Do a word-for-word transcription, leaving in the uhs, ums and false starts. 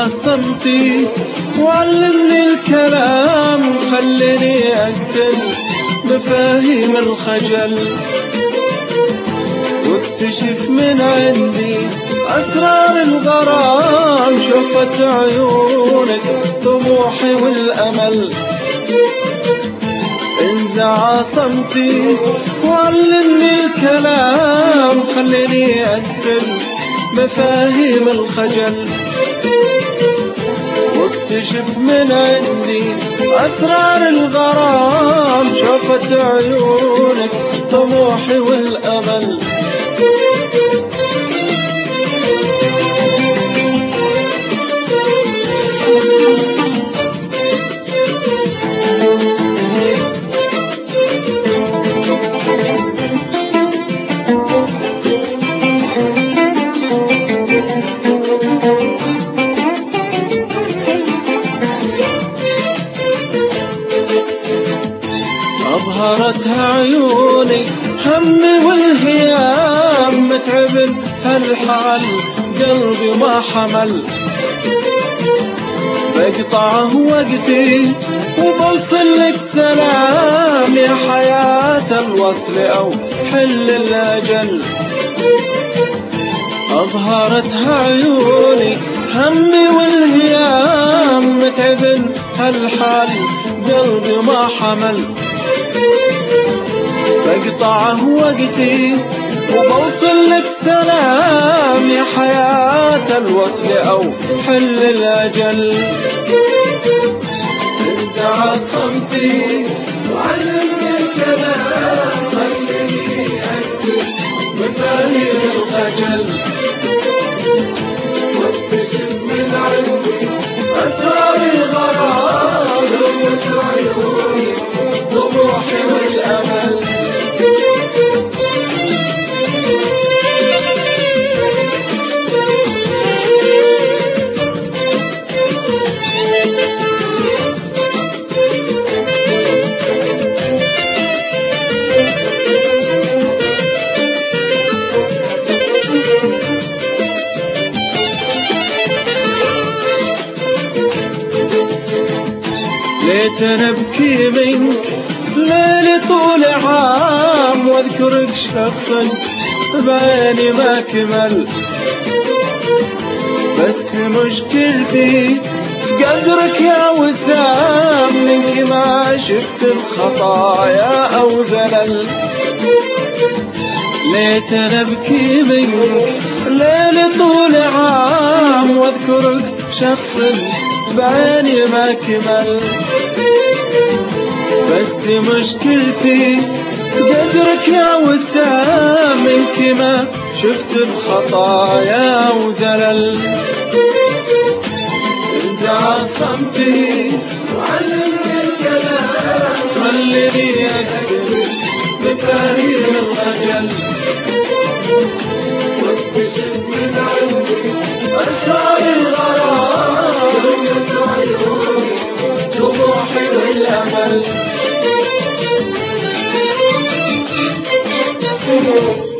صمتي وعلمني الكلام، خليني أقتل مفاهيم الخجل، واكتشف من عندي أسرار الغرام. شوفت عيونك طموحي والأمل، انزع صمتي وعلمني الكلام، خليني أقتل مفاهيم الخجل، واكتشف من عندي أسرار الغرام. شوفت عيونك طموحي والأمل، أظهرتها عيوني همي والهيام، متعب هالحال قلبي ما حمل، بقطعه وقتي وبوصل لك سلام، يا حياة الوصل أو حل الأجل. أظهرتها عيوني همي والهيام، متعب هالحال قلبي ما حمل، بقطعه وقتي وبوصل لك سلام، يا حياة الوصل أو حل الأجل. انزع صمتي وعلمني الكلام، خليني أكتب مفاهيم الخجل، واكتشف من عندي أسرار الغرام. شوفت عيوني طموحي والأمل، ليت نبكي منك ليلي طول عام، واذكرك شخصا بعيني ما كمل، بس مشكلتي قدرك يا وسام، منك ما شفت الخطايا أو زلل. ليت نبكي منك ليلي طول عام، واذكرك شخصا بعيني ما كمل، بس مشكلتي قدرك يا وسام، منك ما شفت الخطايا وزلل. انزع صمتي وعلمني الكلام، خليني أكتب مفاهيم الخجل، واكتشف من عندي أسرار الغرام. شوفت عيوني طموحي والأمل.